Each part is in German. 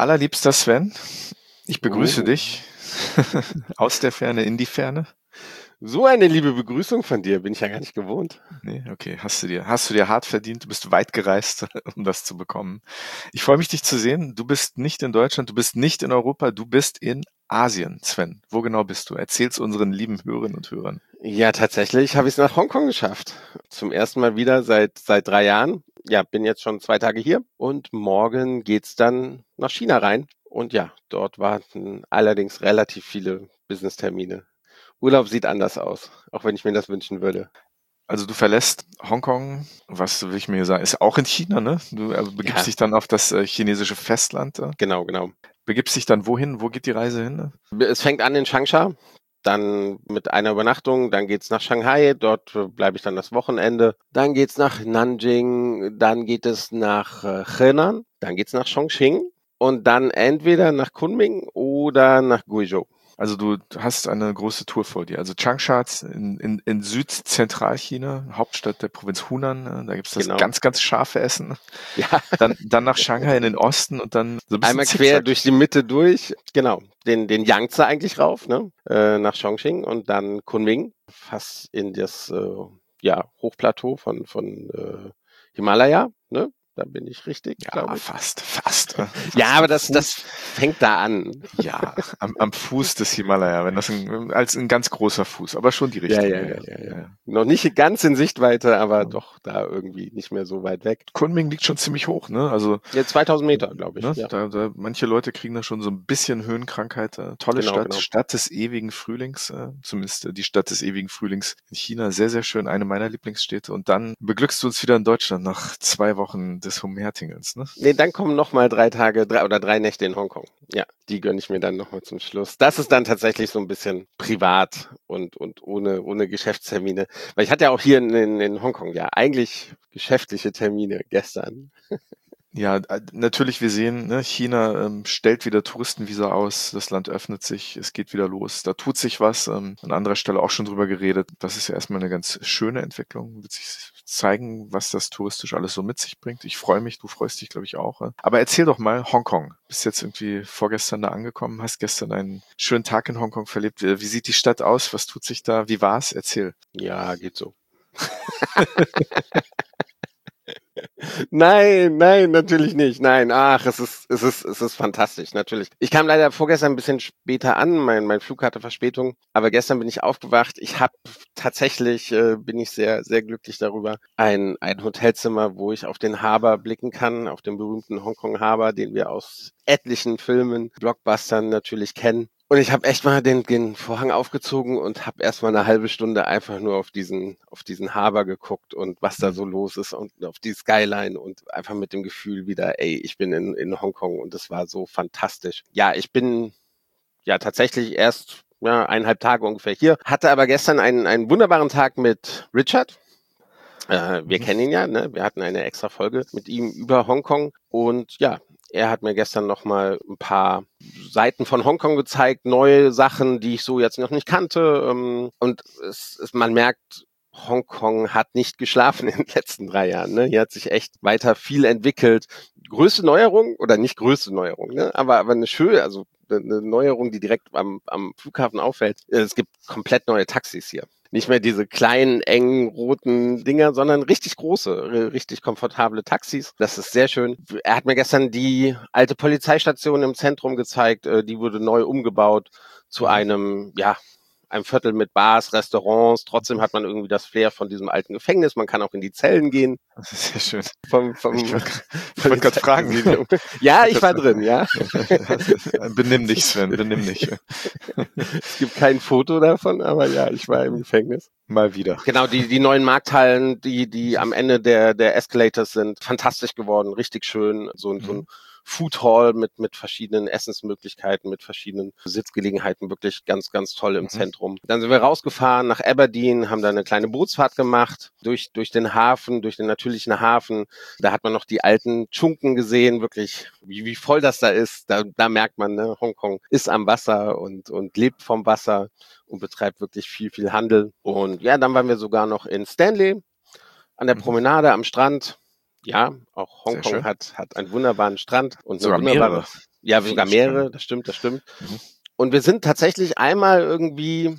Allerliebster Sven, ich begrüße Oh, dich aus der Ferne in die Ferne. so eine liebe Begrüßung von dir, bin ich ja gar nicht gewohnt. Nee, okay, hast du dir hart verdient. Du bist weit gereist, um das zu bekommen. Ich freue mich, dich zu sehen. Du bist nicht in Deutschland, du bist nicht in Europa, du bist in Asien, Sven. Wo genau bist du? Erzähl's unseren lieben Hörerinnen und Hörern. Ja, tatsächlich habe ich es nach Hongkong geschafft. Zum ersten Mal wieder seit 3 Jahren. Ja, bin jetzt schon 2 Tage hier und morgen geht's dann nach China rein. Und ja, dort warten allerdings relativ viele Business-Termine. Urlaub sieht anders aus, auch wenn ich mir das wünschen würde. Also du verlässt Hongkong, was will ich mir hier sagen, ist auch in China, ne? Du begibst Ja, dich dann auf das chinesische Festland. genau. Begibst dich dann wohin? Wo geht die Reise hin? Es fängt an in Changsha, dann mit einer Übernachtung, dann geht's nach Shanghai, dort bleibe ich dann das Wochenende. Dann geht's nach Nanjing, dann geht es nach Henan, dann geht's nach Chongqing und dann entweder nach Kunming oder nach Guizhou. Also du hast eine große Tour vor dir. Also Changsha in Südzentralchina, Hauptstadt der Provinz Hunan, da gibt's das Genau. ganz, ganz scharfe Essen. Ja, Dann nach Shanghai in den Osten und dann so ein bisschen einmal quer Zickzack. durch die Mitte durch, genau, den Yangtze eigentlich rauf, ne, nach Chongqing und dann Kunming, fast in das Hochplateau von Himalaya, ne? Da bin ich richtig, Ja, glaube ich. fast. Ja, Fast am aber das Fuß. fängt da an. Ja, am Fuß des Himalaya, wenn das als ein ganz großer Fuß, aber schon die Ja, Richtung, ja, ja, ja, ja. ja, Ja, ja. ja. Noch nicht ganz in Sichtweite, aber Ja. doch da irgendwie nicht mehr so weit weg. Kunming liegt schon ziemlich hoch, ne? Also Ja, 2000 Meter, glaube ich. ne, Ja, manche Leute kriegen da schon so ein bisschen Höhenkrankheit. Tolle Stadt, genau. Stadt des ewigen Frühlings, zumindest die Stadt des ewigen Frühlings in China, sehr, sehr schön, eine meiner Lieblingsstädte. Und dann beglückst du uns wieder in Deutschland nach 2 Wochen des Umhertingelns, ne? Nee, dann kommen noch mal 3 Tage, 3 Nächte in Hongkong. Ja, die gönne ich mir dann noch mal zum Schluss. Das ist dann tatsächlich so ein bisschen privat und ohne Geschäftstermine. Weil ich hatte ja auch hier in Hongkong ja eigentlich geschäftliche Termine gestern. Ja, natürlich, wir sehen, ne, China stellt wieder Touristenvisa aus, das Land öffnet sich, es geht wieder los, da tut sich was, an anderer Stelle auch schon drüber geredet. Das ist ja erstmal eine ganz schöne Entwicklung, wird sich zeigen, was das touristisch alles so mit sich bringt. Ich freue mich, du freust dich, glaube ich, auch. Aber erzähl doch mal, Hongkong. Bist jetzt irgendwie vorgestern da angekommen, hast gestern einen schönen Tag in Hongkong verlebt. Wie sieht die Stadt aus? Was tut sich da? Wie war's? Erzähl. Ja, geht so. Nein, natürlich nicht. Nein, ach, es ist fantastisch, natürlich. Ich kam leider vorgestern ein bisschen später an, mein Flug hatte Verspätung, aber gestern bin ich aufgewacht. Ich habe tatsächlich, bin ich sehr, sehr glücklich darüber, ein Hotelzimmer, wo ich auf den Harbour blicken kann, auf den berühmten Hongkong Harbour, den wir aus etlichen Filmen, Blockbustern natürlich kennen. Und ich habe echt mal den Vorhang aufgezogen und habe erst mal eine halbe Stunde einfach nur auf diesen Harbour geguckt und was da so los ist und auf die Skyline und einfach mit dem Gefühl wieder, ey, ich bin in Hongkong und das war so fantastisch. Ja, ich bin ja tatsächlich erst 1,5 Tage ungefähr hier, hatte aber gestern einen wunderbaren Tag mit Richard. Wir Mhm. kennen ihn ja, ne? Wir hatten eine extra Folge mit ihm über Hongkong und ja, er hat mir gestern noch mal ein paar Seiten von Hongkong gezeigt, neue Sachen, die ich so jetzt noch nicht kannte. Und man merkt, Hongkong hat nicht geschlafen in den letzten 3 Jahren. Ne? Hier hat sich echt weiter viel entwickelt. Größte Neuerung oder nicht größte Neuerung, ne? Aber eine schöne, also eine Neuerung, die direkt am Flughafen auffällt. Es gibt komplett neue Taxis hier. Nicht mehr diese kleinen, engen, roten Dinger, sondern richtig große, richtig komfortable Taxis. Das ist sehr schön. Er hat mir gestern die alte Polizeistation im Zentrum gezeigt. Die wurde neu umgebaut zu Mhm. einem Viertel mit Bars, Restaurants. Trotzdem hat man irgendwie das Flair von diesem alten Gefängnis. Man kann auch in die Zellen gehen Das ist sehr schön. vom Ich wollte gerade fragen. Polizeipräsidium. Ja, ich war drin, ja. Benimm dich, Sven, benimm dich. Es gibt kein Foto davon, aber ja, ich war im Gefängnis. Mal wieder. Genau, die neuen Markthallen, die am Ende der Escalators sind, fantastisch geworden, richtig schön. So ein Food Hall mit verschiedenen Essensmöglichkeiten, mit verschiedenen Sitzgelegenheiten, wirklich ganz, ganz toll im Zentrum. Dann sind wir rausgefahren nach Aberdeen, haben da eine kleine Bootsfahrt gemacht durch den Hafen, durch den natürlichen Hafen. Da hat man noch die alten Tschunken gesehen, wirklich, wie voll das da ist. Da merkt man, ne, Hongkong ist am Wasser und lebt vom Wasser und betreibt wirklich viel, viel Handel. Und ja, dann waren wir sogar noch in Stanley an der Mhm. Promenade am Strand. Ja, auch Sehr Hongkong schön. hat einen wunderbaren Strand und eine Sogar wunderbare, mehrere. Ja, sogar mehrere, das stimmt. Mhm. Und wir sind tatsächlich einmal irgendwie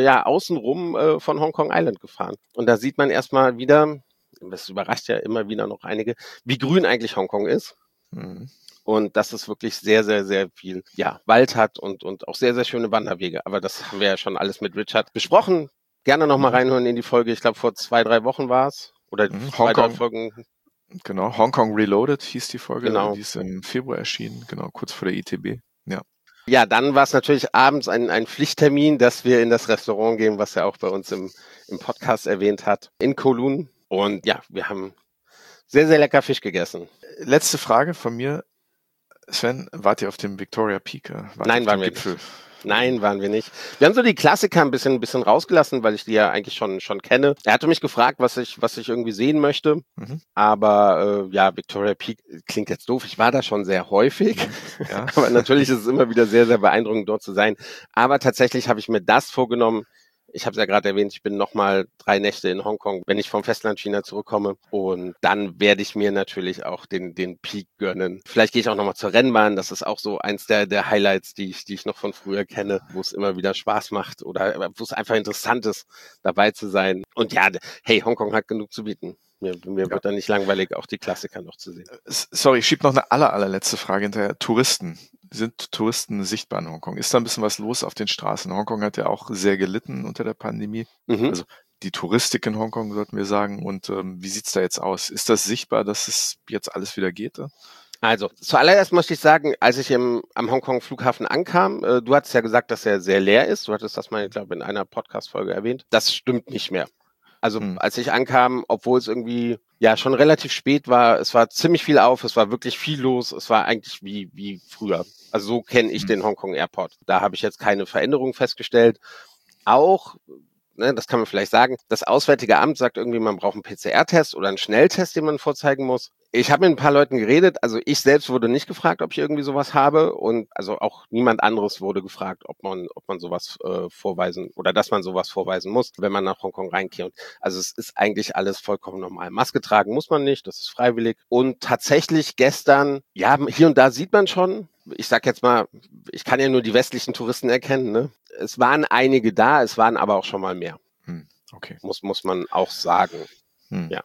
außenrum von Hong Kong Island gefahren. Und da sieht man erstmal wieder, das überrascht ja immer wieder noch einige, wie grün eigentlich Hongkong ist. Mhm. Und dass es wirklich sehr, sehr, sehr viel Wald hat und auch sehr, sehr schöne Wanderwege. Aber das haben wir ja schon alles mit Richard besprochen. Gerne nochmal reinhören in die Folge. Ich glaube, vor 2-3 Wochen war es. Oder 2-3 Folgen. Genau, Hong Kong Reloaded hieß die Folge. Genau. Die ist im Februar erschienen, genau, kurz vor der ITB. Ja. Ja, dann war es natürlich abends ein Pflichttermin, dass wir in das Restaurant gehen, was er auch bei uns im Podcast erwähnt hat, in Kowloon. Und ja, wir haben sehr, sehr lecker Fisch gegessen. Letzte Frage von mir. Sven, wart ihr auf dem Victoria Peak? Nein, waren wir nicht. Nein, waren wir nicht. Wir haben so die Klassiker ein bisschen rausgelassen, weil ich die ja eigentlich schon kenne. Er hatte mich gefragt, was ich irgendwie sehen möchte. Mhm. Aber Victoria Peak klingt jetzt doof. Ich war da schon sehr häufig. Ja. Aber natürlich ist es immer wieder sehr, sehr beeindruckend, dort zu sein. Aber tatsächlich habe ich mir das vorgenommen. Ich habe es ja gerade erwähnt, ich bin nochmal 3 Nächte in Hongkong, wenn ich vom Festland China zurückkomme. Und dann werde ich mir natürlich auch den Peak gönnen. Vielleicht gehe ich auch nochmal zur Rennbahn. Das ist auch so eins der Highlights, die ich noch von früher kenne, wo es immer wieder Spaß macht oder wo es einfach interessant ist, dabei zu sein. Und ja, hey, Hongkong hat genug zu bieten. Mir wird da nicht langweilig, auch die Klassiker noch zu sehen. Sorry, ich schiebe noch eine allerletzte Frage hinterher. Touristen. Sind Touristen sichtbar in Hongkong? Ist da ein bisschen was los auf den Straßen? Hongkong hat ja auch sehr gelitten unter der Pandemie. Mhm. Also die Touristik in Hongkong, sollten wir sagen. Und wie sieht's da jetzt aus? Ist das sichtbar, dass es jetzt alles wieder geht? Also, zuallererst möchte ich sagen, als ich am Hongkong-Flughafen ankam, du hattest ja gesagt, dass er sehr leer ist. Du hattest das mal, ich glaube, in einer Podcast-Folge erwähnt. Das stimmt nicht mehr. Also als ich ankam, obwohl es irgendwie schon relativ spät war, es war ziemlich viel auf, es war wirklich viel los, es war eigentlich wie früher. Also so kenne ich den Hongkong Airport. Da habe ich jetzt keine Veränderung festgestellt. Auch, das kann man vielleicht sagen, das Auswärtige Amt sagt irgendwie, man braucht einen PCR-Test oder einen Schnelltest, den man vorzeigen muss. Ich habe mit ein paar Leuten geredet, also ich selbst wurde nicht gefragt, ob ich irgendwie sowas habe und also auch niemand anderes wurde gefragt, ob man sowas vorweisen oder dass man sowas vorweisen muss, wenn man nach Hongkong reinkehrt. Also es ist eigentlich alles vollkommen normal. Maske tragen muss man nicht, das ist freiwillig. Und tatsächlich gestern, hier und da sieht man schon, ich sag jetzt mal, ich kann ja nur die westlichen Touristen erkennen, ne? Es waren einige da, es waren aber auch schon mal mehr. Okay. Muss man auch sagen. Ja.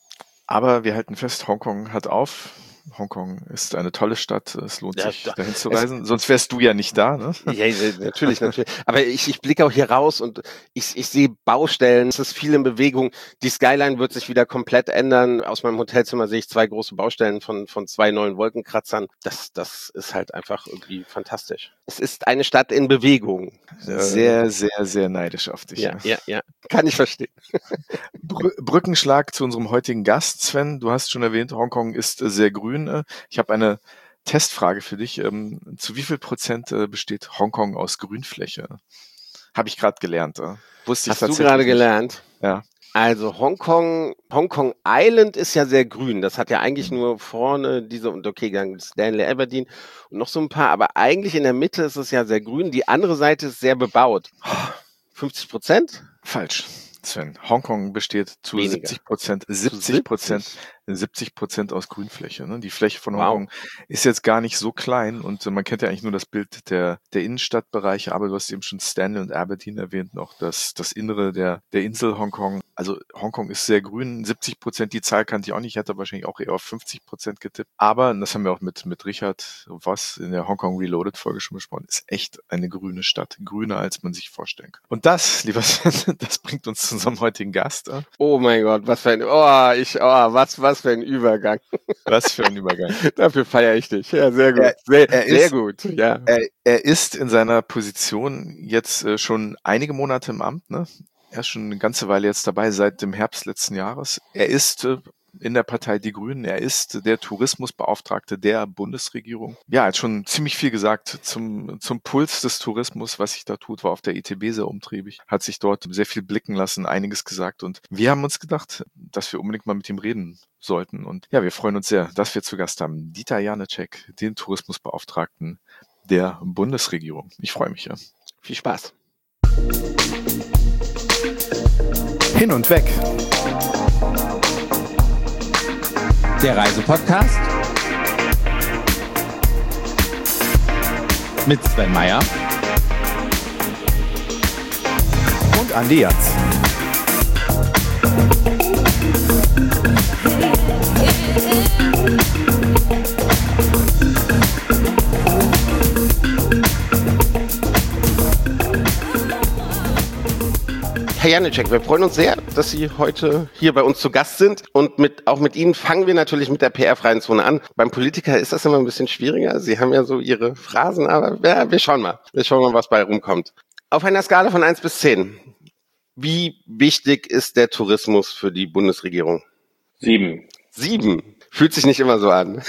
Aber wir halten fest, Hongkong hat auf. Hongkong ist eine tolle Stadt. Es lohnt sich, dahin zu reisen. Sonst wärst du ja nicht da, ne? Ja, natürlich. Aber ich blicke auch hier raus und ich sehe Baustellen. Es ist viel in Bewegung. Die Skyline wird sich wieder komplett ändern. Aus meinem Hotelzimmer sehe ich 2 große Baustellen von 2 neuen Wolkenkratzern. Das ist halt einfach irgendwie fantastisch. Es ist eine Stadt in Bewegung. Sehr, sehr, sehr neidisch auf dich. Ja. Kann ich verstehen. Brückenschlag zu unserem heutigen Gast, Sven. Du hast schon erwähnt, Hongkong ist sehr grün. Ich habe eine Testfrage für dich. Zu wie viel Prozent besteht Hongkong aus Grünfläche? Habe ich gerade gelernt. Wusste ich tatsächlich. Hast du gerade gelernt? Ja. Also Hongkong Island ist ja sehr grün. Das hat ja eigentlich nur vorne dann Stanley Aberdeen und noch so ein paar, aber eigentlich in der Mitte ist es ja sehr grün. Die andere Seite ist sehr bebaut. 50%? Falsch. Sven, Hongkong besteht zu 70% aus Grünfläche. Ne? Die Fläche von Hongkong ist jetzt gar nicht so klein und man kennt ja eigentlich nur das Bild der Innenstadtbereiche, aber du hast eben schon Stanley und Aberdeen erwähnt, noch das Innere der Insel Hongkong. Also Hongkong ist sehr grün, 70%, die Zahl kannte ich auch nicht, ich hätte wahrscheinlich auch eher auf 50% getippt. Aber, und das haben wir auch mit Richard Voss in der Hongkong Reloaded Folge schon besprochen, ist echt eine grüne Stadt, grüner als man sich vorstellen kann. Und das, lieber Sven, das bringt uns zu unserem heutigen Gast. Oh mein Gott, was für ein Übergang. Was für ein Übergang. Dafür feiere ich dich. Ja, sehr gut. Sehr gut. Ja. Er ist in seiner Position jetzt schon einige Monate im Amt, ne? Er ist schon eine ganze Weile jetzt dabei, seit dem Herbst letzten Jahres. Er ist in der Partei Die Grünen. Er ist der Tourismusbeauftragte der Bundesregierung. Ja, er hat schon ziemlich viel gesagt zum Puls des Tourismus, was sich da tut, war auf der ITB sehr umtriebig, hat sich dort sehr viel blicken lassen, einiges gesagt und wir haben uns gedacht, dass wir unbedingt mal mit ihm reden sollten und ja, wir freuen uns sehr, dass wir zu Gast haben Dieter Janicek, den Tourismusbeauftragten der Bundesregierung. Ich freue mich, ja. Viel Spaß. Hin und weg. Der Reisepodcast mit Sven Meyer und Andi Jans. Herr Janicek, wir freuen uns sehr, dass Sie heute hier bei uns zu Gast sind und auch mit Ihnen fangen wir natürlich mit der PR-freien Zone an. Beim Politiker ist das immer ein bisschen schwieriger. Sie haben ja so Ihre Phrasen, aber ja, wir schauen mal. Wir schauen mal, was bei rumkommt. Auf einer Skala von 1 bis 10, wie wichtig ist der Tourismus für die Bundesregierung? 7. 7? Fühlt sich nicht immer so an.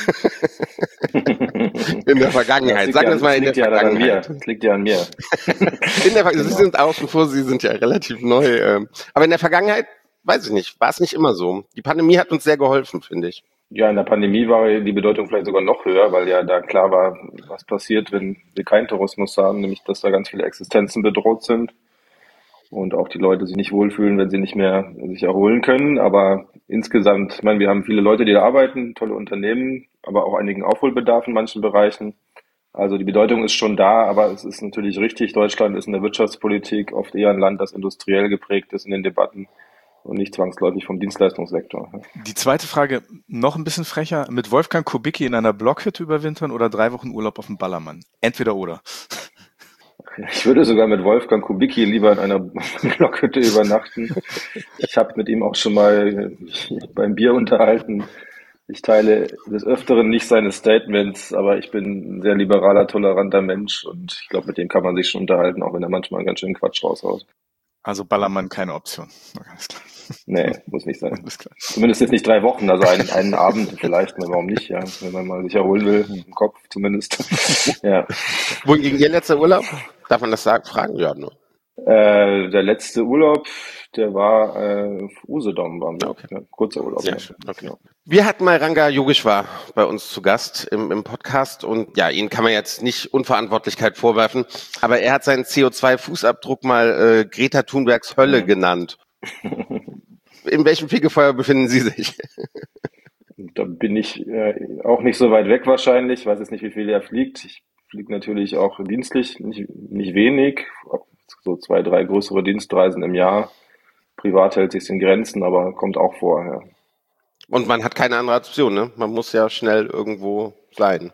In der Vergangenheit. Sagen wir es mal in der Vergangenheit. Das liegt ja an mir. Sie sind außen vor, Sie sind ja relativ neu. Aber in der Vergangenheit, weiß ich nicht, war es nicht immer so. Die Pandemie hat uns sehr geholfen, finde ich. Ja, in der Pandemie war die Bedeutung vielleicht sogar noch höher, weil ja da klar war, was passiert, wenn wir keinen Tourismus haben, nämlich dass da ganz viele Existenzen bedroht sind und auch die Leute sich nicht wohlfühlen, wenn sie nicht mehr sich erholen können. Aber insgesamt, ich meine, wir haben viele Leute, die da arbeiten, tolle Unternehmen, aber auch einigen Aufholbedarf in manchen Bereichen. Also die Bedeutung ist schon da, aber es ist natürlich richtig, Deutschland ist in der Wirtschaftspolitik oft eher ein Land, das industriell geprägt ist in den Debatten und nicht zwangsläufig vom Dienstleistungssektor. Die zweite Frage, noch ein bisschen frecher. Mit Wolfgang Kubicki in einer Blockhütte überwintern oder 3 Wochen Urlaub auf dem Ballermann? Entweder oder. Ich würde sogar mit Wolfgang Kubicki lieber in einer Blockhütte übernachten. Ich habe mit ihm auch schon mal beim Bier unterhalten. Ich teile des Öfteren nicht seine Statements, aber ich bin ein sehr liberaler, toleranter Mensch und ich glaube, mit dem kann man sich schon unterhalten, auch wenn er manchmal einen ganz schönen Quatsch raushaut. Also Ballermann keine Option. Alles klar. Nee, muss nicht sein. Zumindest jetzt nicht 3 Wochen, also einen Abend vielleicht, warum nicht, ja, wenn man mal sich erholen will, im Kopf zumindest. Ja. Wohingegen Ihr letzter Urlaub? Darf man das fragen? Ja, nur. Der letzte Urlaub, der war auf Usedom, waren wir. Okay. Ja, kurzer Urlaub. Sehr ja. schön. Okay. Wir hatten mal Ranga Yogeshwar bei uns zu Gast im Podcast und ja, ihn kann man jetzt nicht Unverantwortlichkeit vorwerfen, aber er hat seinen CO2-Fußabdruck mal Greta Thunbergs Hölle genannt. In welchem Fegefeuer befinden Sie sich? Da bin ich auch nicht so weit weg wahrscheinlich, ich weiß jetzt nicht, wie viel er fliegt. Ich fliege natürlich auch dienstlich, nicht wenig, so 2, 3 größere Dienstreisen im Jahr. Privat hält sich in Grenzen, aber kommt auch vor. Ja. Und man hat keine andere Option, ne? Man muss ja schnell irgendwo sein.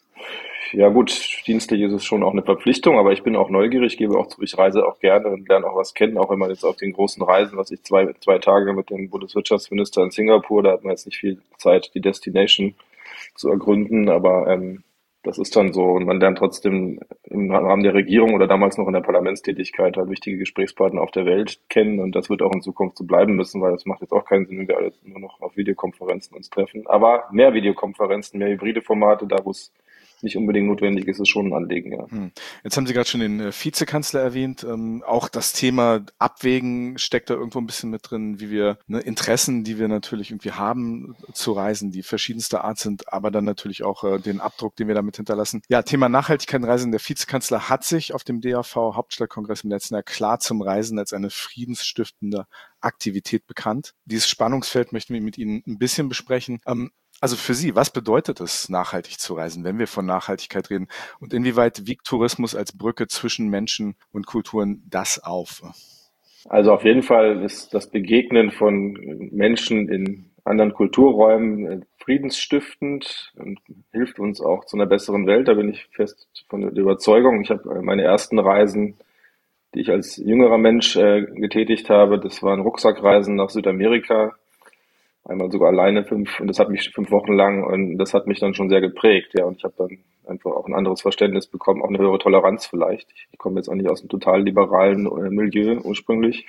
Ja gut, dienstlich ist es schon auch eine Verpflichtung, aber ich bin auch neugierig, gebe auch zu, ich reise auch gerne und lerne auch was kennen, auch wenn man jetzt auf den großen Reisen, was ich zwei Tage mit dem Bundeswirtschaftsminister in Singapur, da hat man jetzt nicht viel Zeit, die Destination zu ergründen, aber das ist dann so und man lernt trotzdem im Rahmen der Regierung oder damals noch in der Parlamentstätigkeit halt wichtige Gesprächspartner auf der Welt kennen und das wird auch in Zukunft so bleiben müssen, weil das macht jetzt auch keinen Sinn, wenn wir alle nur noch auf Videokonferenzen uns treffen. Aber mehr Videokonferenzen, mehr hybride Formate, da wo es nicht unbedingt notwendig ist, ist schon ein Anliegen, ja. Jetzt haben Sie gerade schon den Vizekanzler erwähnt. Auch das Thema Abwägen steckt da irgendwo ein bisschen mit drin, wie wir Interessen, die wir natürlich irgendwie haben zu reisen, die verschiedenster Art sind, aber dann natürlich auch den Abdruck, den wir damit hinterlassen. Ja, Thema Nachhaltigkeit und Reisen. Der Vizekanzler hat sich auf dem DAV Hauptstadtkongress im letzten Jahr klar zum Reisen als eine friedensstiftende Aktivität bekannt. Dieses Spannungsfeld möchten wir mit Ihnen ein bisschen besprechen. Also für Sie, was bedeutet es, nachhaltig zu reisen, wenn wir von Nachhaltigkeit reden? Und inwieweit wiegt Tourismus als Brücke zwischen Menschen und Kulturen das auf? Also auf jeden Fall ist das Begegnen von Menschen in anderen Kulturräumen friedensstiftend und hilft uns auch zu einer besseren Welt. Da bin ich fest von der Überzeugung. Ich habe meine ersten Reisen, die ich als jüngerer Mensch getätigt habe, das waren Rucksackreisen nach Südamerika. Einmal sogar alleine und das hat mich 5 Wochen lang und das hat mich dann schon sehr geprägt, ja. Und ich habe dann einfach auch ein anderes Verständnis bekommen, auch eine höhere Toleranz vielleicht. Ich komme jetzt auch nicht aus einem total liberalen Milieu ursprünglich.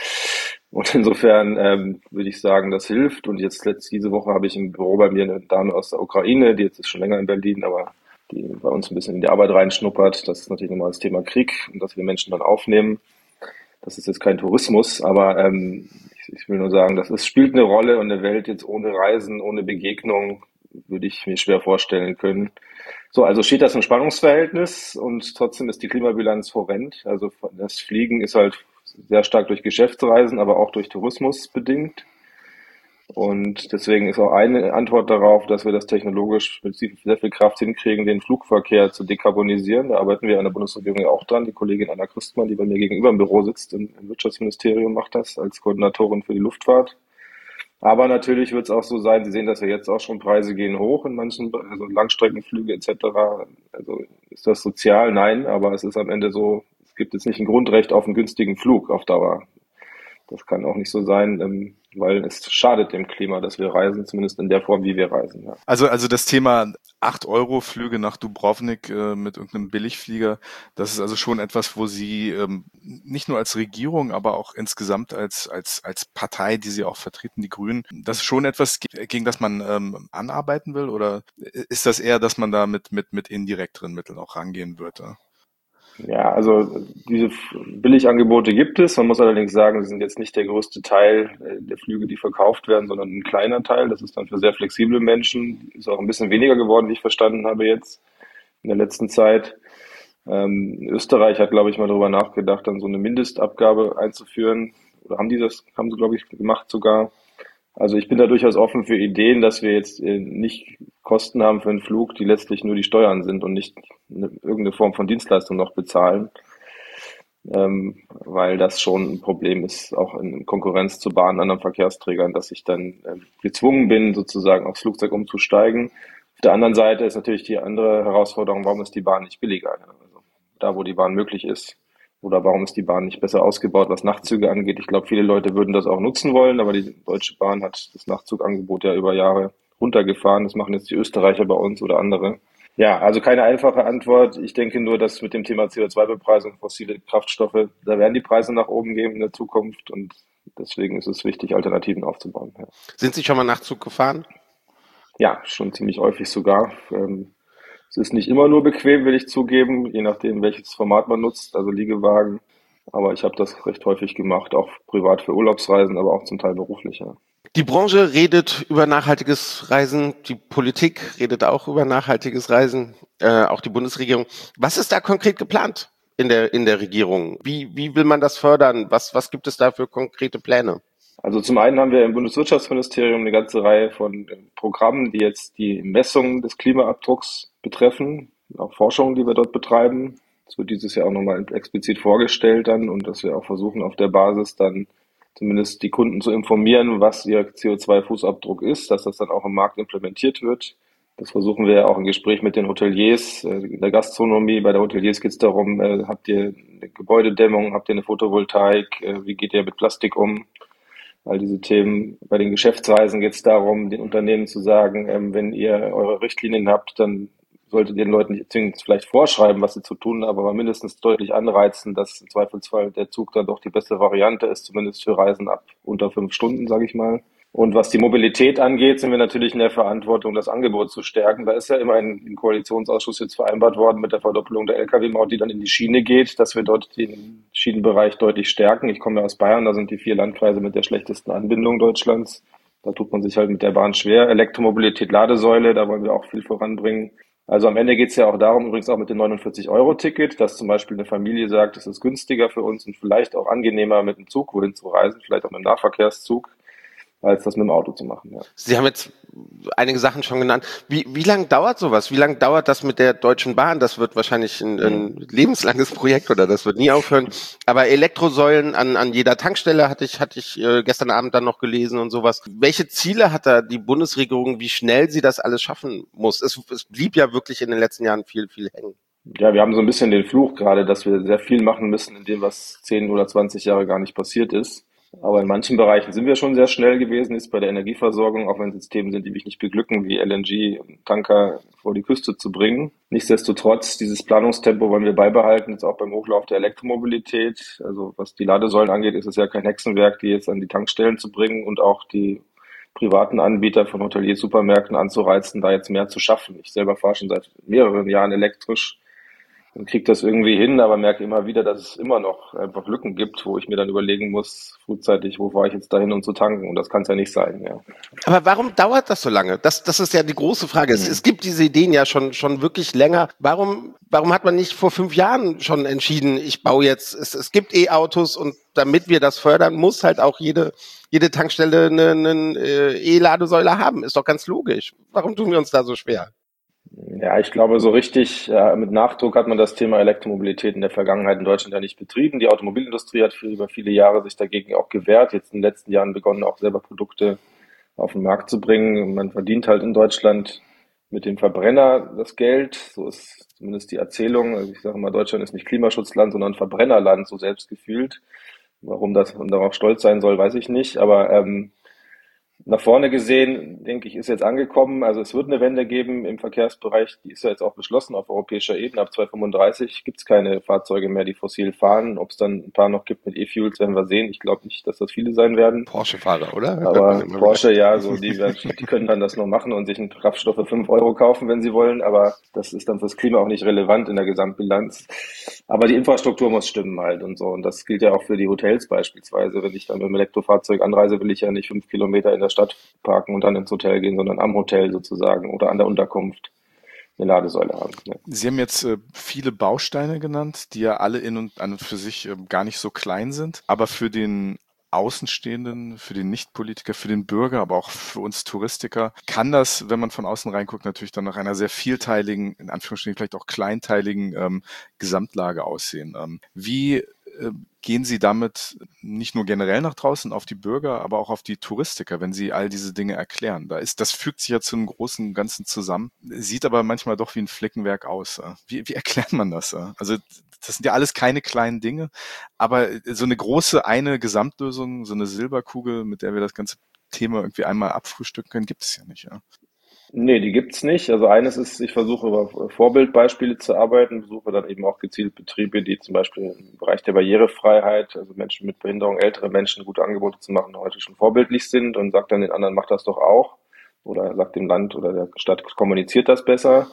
Und insofern würde ich sagen, das hilft. Und jetzt diese Woche habe ich im Büro bei mir eine Dame aus der Ukraine, die jetzt ist schon länger in Berlin, aber die bei uns ein bisschen in die Arbeit reinschnuppert. Das ist natürlich nochmal das Thema Krieg und dass wir Menschen dann aufnehmen. Das ist jetzt kein Tourismus, aber ich will nur sagen, spielt eine Rolle und eine Welt jetzt ohne Reisen, ohne Begegnung, würde ich mir schwer vorstellen können. So, also steht das im Spannungsverhältnis und trotzdem ist die Klimabilanz horrend. Also das Fliegen ist halt sehr stark durch Geschäftsreisen, aber auch durch Tourismus bedingt. Und deswegen ist auch eine Antwort darauf, dass wir das technologisch mit sehr viel Kraft hinkriegen, den Flugverkehr zu dekarbonisieren. Da arbeiten wir an der Bundesregierung ja auch dran. Die Kollegin Anna Christmann, die bei mir gegenüber im Büro sitzt, im Wirtschaftsministerium, macht das als Koordinatorin für die Luftfahrt. Aber natürlich wird es auch so sein, Sie sehen das ja jetzt auch schon, Preise gehen hoch in manchen, also Langstreckenflüge etc. Also ist das sozial? Nein, aber es ist am Ende so, es gibt jetzt nicht ein Grundrecht auf einen günstigen Flug auf Dauer. Das kann auch nicht so sein, weil es schadet dem Klima, dass wir reisen, zumindest in der Form, wie wir reisen. Ja. Also das Thema 8 € Flüge nach Dubrovnik mit irgendeinem Billigflieger, das ist also schon etwas, wo Sie nicht nur als Regierung, aber auch insgesamt als Partei, die Sie auch vertreten, die Grünen, das ist schon etwas, gegen das man anarbeiten will, oder ist das eher, dass man da mit indirekteren Mitteln auch rangehen würde? Ja, also diese Billigangebote gibt es. Man muss allerdings sagen, sie sind jetzt nicht der größte Teil der Flüge, die verkauft werden, sondern ein kleiner Teil. Das ist dann für sehr flexible Menschen. Ist auch ein bisschen weniger geworden, wie ich verstanden habe jetzt in der letzten Zeit. Österreich hat, glaube ich, mal darüber nachgedacht, dann so eine Mindestabgabe einzuführen. Oder haben sie, glaube ich, gemacht sogar. Also ich bin da durchaus offen für Ideen, dass wir jetzt nicht Kosten haben für einen Flug, die letztlich nur die Steuern sind und nicht irgendeine Form von Dienstleistung noch bezahlen, weil das schon ein Problem ist, auch in Konkurrenz zu Bahnen, anderen Verkehrsträgern, dass ich dann gezwungen bin, sozusagen aufs Flugzeug umzusteigen. Auf der anderen Seite ist natürlich die andere Herausforderung, warum ist die Bahn nicht billiger? Also da, wo die Bahn möglich ist. Oder warum ist die Bahn nicht besser ausgebaut, was Nachtzüge angeht? Ich glaube, viele Leute würden das auch nutzen wollen, aber die Deutsche Bahn hat das Nachtzugangebot ja über Jahre runtergefahren. Das machen jetzt die Österreicher bei uns oder andere. Ja, also keine einfache Antwort. Ich denke nur, dass mit dem Thema CO2-Bepreisung, fossile Kraftstoffe, da werden die Preise nach oben gehen in der Zukunft und deswegen ist es wichtig, Alternativen aufzubauen. Ja. Sind Sie schon mal Nachtzug gefahren? Ja, schon ziemlich häufig sogar. Es ist nicht immer nur bequem, will ich zugeben, je nachdem, welches Format man nutzt, also Liegewagen. Aber ich habe das recht häufig gemacht, auch privat für Urlaubsreisen, aber auch zum Teil beruflich. Ja. Die Branche redet über nachhaltiges Reisen, die Politik redet auch über nachhaltiges Reisen, auch die Bundesregierung. Was ist da konkret geplant in der Regierung? Wie will man das fördern? Was gibt es da für konkrete Pläne? Also zum einen haben wir im Bundeswirtschaftsministerium eine ganze Reihe von Programmen, die jetzt die Messung des Klimaabdrucks betreffen, auch Forschung, die wir dort betreiben. Das wird dieses Jahr auch nochmal explizit vorgestellt dann und dass wir auch versuchen, auf der Basis dann zumindest die Kunden zu informieren, was ihr CO2-Fußabdruck ist, dass das dann auch im Markt implementiert wird. Das versuchen wir ja auch im Gespräch mit den Hoteliers, in der Gastronomie. Bei der Hoteliers geht es darum, habt ihr eine Gebäudedämmung, habt ihr eine Photovoltaik, wie geht ihr mit Plastik um? All diese Themen. Bei den Geschäftsreisen geht es darum, den Unternehmen zu sagen, wenn ihr eure Richtlinien habt, dann solltet ihr den Leuten nicht zwingend vielleicht vorschreiben, was sie zu tun haben, aber mindestens deutlich anreizen, dass im Zweifelsfall der Zug dann doch die bessere Variante ist, zumindest für Reisen ab unter 5 Stunden, sage ich mal. Und was die Mobilität angeht, sind wir natürlich in der Verantwortung, das Angebot zu stärken. Da ist ja immer im Koalitionsausschuss jetzt vereinbart worden mit der Verdoppelung der Lkw-Maut, die dann in die Schiene geht, dass wir dort den Schienenbereich deutlich stärken. Ich komme ja aus Bayern, da sind die 4 Landkreise mit der schlechtesten Anbindung Deutschlands. Da tut man sich halt mit der Bahn schwer. Elektromobilität, Ladesäule, da wollen wir auch viel voranbringen. Also am Ende geht es ja auch darum, übrigens auch mit dem 49-Euro-Ticket, dass zum Beispiel eine Familie sagt, es ist günstiger für uns und vielleicht auch angenehmer mit dem Zug wohin zu reisen, vielleicht auch mit dem Nahverkehrszug, als das mit dem Auto zu machen. Ja. Sie haben jetzt einige Sachen schon genannt. Wie lange dauert sowas? Wie lange dauert das mit der Deutschen Bahn? Das wird wahrscheinlich ein lebenslanges Projekt oder das wird nie aufhören. Aber Elektrosäulen an jeder Tankstelle hatte ich gestern Abend dann noch gelesen und sowas. Welche Ziele hat da die Bundesregierung, wie schnell sie das alles schaffen muss? Es blieb ja wirklich in den letzten Jahren viel hängen. Ja, wir haben so ein bisschen den Fluch gerade, dass wir sehr viel machen müssen, in dem, was 10 oder 20 Jahre gar nicht passiert ist. Aber in manchen Bereichen sind wir schon sehr schnell gewesen, ist bei der Energieversorgung, auch wenn es Themen sind, die mich nicht beglücken, wie LNG und Tanker vor die Küste zu bringen. Nichtsdestotrotz, dieses Planungstempo wollen wir beibehalten, jetzt auch beim Hochlauf der Elektromobilität. Also was die Ladesäulen angeht, ist es ja kein Hexenwerk, die jetzt an die Tankstellen zu bringen und auch die privaten Anbieter von Hoteliers, Supermärkten anzureizen, da jetzt mehr zu schaffen. Ich selber fahre schon seit mehreren Jahren elektrisch. und kriege das irgendwie hin, aber merke immer wieder, dass es immer noch einfach Lücken gibt, wo ich mir dann überlegen muss, frühzeitig, wo fahre ich jetzt dahin, um zu tanken? Und das kann es ja nicht sein, ja. Aber warum dauert das so lange? Das ist ja die große Frage. Es gibt diese Ideen ja schon wirklich länger. Warum hat man nicht vor 5 Jahren schon entschieden, ich baue jetzt, es gibt E-Autos und damit wir das fördern, muss halt auch jede Tankstelle eine E-Ladesäule haben. Ist doch ganz logisch. Warum tun wir uns da so schwer? Ja, ich glaube, so richtig mit Nachdruck hat man das Thema Elektromobilität in der Vergangenheit in Deutschland ja nicht betrieben. Die Automobilindustrie hat über viele Jahre sich dagegen auch gewehrt. Jetzt in den letzten Jahren begonnen, auch selber Produkte auf den Markt zu bringen. Man verdient halt in Deutschland mit dem Verbrenner das Geld. So ist zumindest die Erzählung. Also ich sage mal, Deutschland ist nicht Klimaschutzland, sondern Verbrennerland, so selbst gefühlt. Warum das man darauf stolz sein soll, weiß ich nicht. Aber nach vorne gesehen, denke ich, ist jetzt angekommen. Also es wird eine Wende geben im Verkehrsbereich. Die ist ja jetzt auch beschlossen auf europäischer Ebene. Ab 2035 gibt es keine Fahrzeuge mehr, die fossil fahren. Ob es dann ein paar noch gibt mit E-Fuels, werden wir sehen. Ich glaube nicht, dass das viele sein werden. Porsche-Fahrer, oder? Aber Porsche, ja, so die können dann das noch machen und sich einen Kraftstoff für 5 Euro kaufen, wenn sie wollen. Aber das ist dann fürs Klima auch nicht relevant in der Gesamtbilanz. Aber die Infrastruktur muss stimmen halt und so. Und das gilt ja auch für die Hotels beispielsweise. Wenn ich dann mit dem Elektrofahrzeug anreise, will ich ja nicht 5 Kilometer in der Stadt parken und dann ins Hotel gehen, sondern am Hotel sozusagen oder an der Unterkunft eine Ladesäule haben. Ja. Sie haben jetzt viele Bausteine genannt, die ja alle in und an und für sich gar nicht so klein sind, aber für den Außenstehenden, für den Nichtpolitiker, für den Bürger, aber auch für uns Touristiker, kann das, wenn man von außen reinguckt, natürlich dann nach einer sehr vielteiligen, in Anführungsstrichen vielleicht auch kleinteiligen Gesamtlage aussehen. Wie gehen Sie damit nicht nur generell nach draußen auf die Bürger, aber auch auf die Touristiker, wenn Sie all diese Dinge erklären? Das fügt sich ja zu einem großen Ganzen zusammen, sieht aber manchmal doch wie ein Flickenwerk aus. Wie erklärt man das? Also das sind ja alles keine kleinen Dinge, aber so eine große, eine Gesamtlösung, so eine Silberkugel, mit der wir das ganze Thema irgendwie einmal abfrühstücken können, gibt es ja nicht. Ja. Nee, die gibt's nicht. Also eines ist, ich versuche über Vorbildbeispiele zu arbeiten, besuche dann eben auch gezielt Betriebe, die zum Beispiel im Bereich der Barrierefreiheit, also Menschen mit Behinderung, ältere Menschen gute Angebote zu machen, heute schon vorbildlich sind und sagt dann den anderen, macht das doch auch. Oder sagt dem Land oder der Stadt, kommuniziert das besser.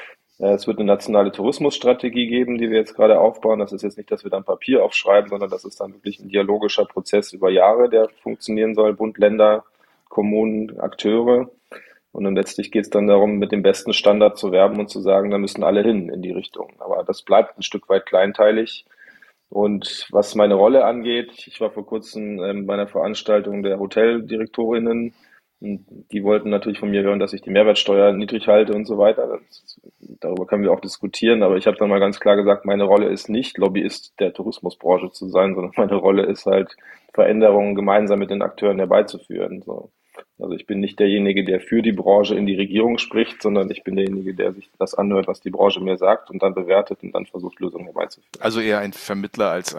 Es wird eine nationale Tourismusstrategie geben, die wir jetzt gerade aufbauen. Das ist jetzt nicht, dass wir dann Papier aufschreiben, sondern das ist dann wirklich ein dialogischer Prozess über Jahre, der funktionieren soll. Bund, Länder, Kommunen, Akteure. Und dann letztlich geht es dann darum, mit dem besten Standard zu werben und zu sagen, da müssen alle hin in die Richtung. Aber das bleibt ein Stück weit kleinteilig. Und was meine Rolle angeht, ich war vor kurzem bei einer Veranstaltung der Hoteldirektorinnen. Und die wollten natürlich von mir hören, dass ich die Mehrwertsteuer niedrig halte und so weiter. Darüber können wir auch diskutieren. Aber ich habe dann mal ganz klar gesagt, meine Rolle ist nicht, Lobbyist der Tourismusbranche zu sein, sondern meine Rolle ist halt, Veränderungen gemeinsam mit den Akteuren herbeizuführen. So. Also ich bin nicht derjenige, der für die Branche in die Regierung spricht, sondern ich bin derjenige, der sich das anhört, was die Branche mir sagt und dann bewertet und dann versucht, Lösungen herbeizuführen. Also eher ein Vermittler als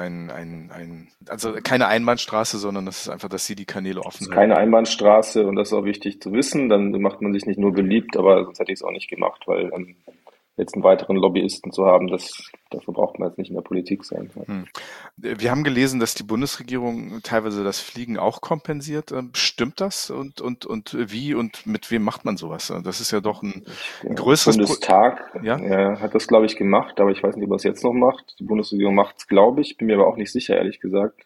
also keine Einbahnstraße, sondern das ist einfach, dass Sie die Kanäle offen halten. Keine Einbahnstraße und das ist auch wichtig zu wissen. Dann macht man sich nicht nur beliebt, aber sonst hätte ich es auch nicht gemacht, weil jetzt einen weiteren Lobbyisten zu haben, dafür braucht man jetzt nicht in der Politik sein. Wir haben gelesen, dass die Bundesregierung teilweise das Fliegen auch kompensiert. Stimmt das? Und wie und mit wem macht man sowas? Das ist ja doch ein größeres Bundestag hat das, glaube ich, gemacht, aber ich weiß nicht, ob er es jetzt noch macht. Die Bundesregierung macht es, glaube ich, bin mir aber auch nicht sicher, ehrlich gesagt.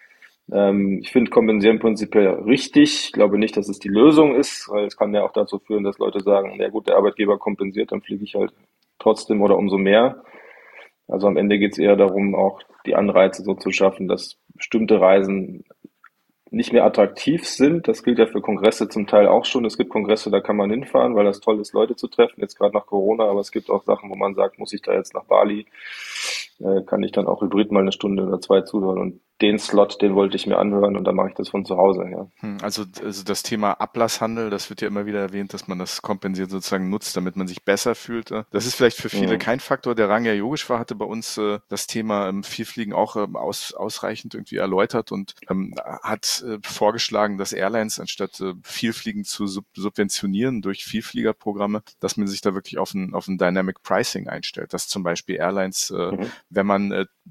Ich finde Kompensieren prinzipiell richtig. Ich glaube nicht, dass es die Lösung ist, weil es kann ja auch dazu führen, dass Leute sagen, ja gut, der Arbeitgeber kompensiert, dann fliege ich halt trotzdem oder umso mehr. Also am Ende geht es eher darum, auch die Anreize so zu schaffen, dass bestimmte Reisen nicht mehr attraktiv sind. Das gilt ja für Kongresse zum Teil auch schon. Es gibt Kongresse, da kann man hinfahren, weil das toll ist, Leute zu treffen, jetzt gerade nach Corona, aber es gibt auch Sachen, wo man sagt, muss ich da jetzt nach Bali, kann ich dann auch hybrid mal 1 Stunde oder 2 zuhören. Und den Slot, den wollte ich mir anhören und dann mache ich das von zu Hause. Ja. Also das Thema Ablasshandel, das wird ja immer wieder erwähnt, dass man das kompensiert sozusagen nutzt, damit man sich besser fühlt. Das ist vielleicht für viele kein Faktor. Der Ranga Yogeshwar hatte bei uns das Thema Vielfliegen auch ausreichend irgendwie erläutert und hat vorgeschlagen, dass Airlines anstatt Vielfliegen zu subventionieren durch Vielfliegerprogramme, dass man sich da wirklich auf ein Dynamic Pricing einstellt. Dass zum Beispiel Airlines, wenn man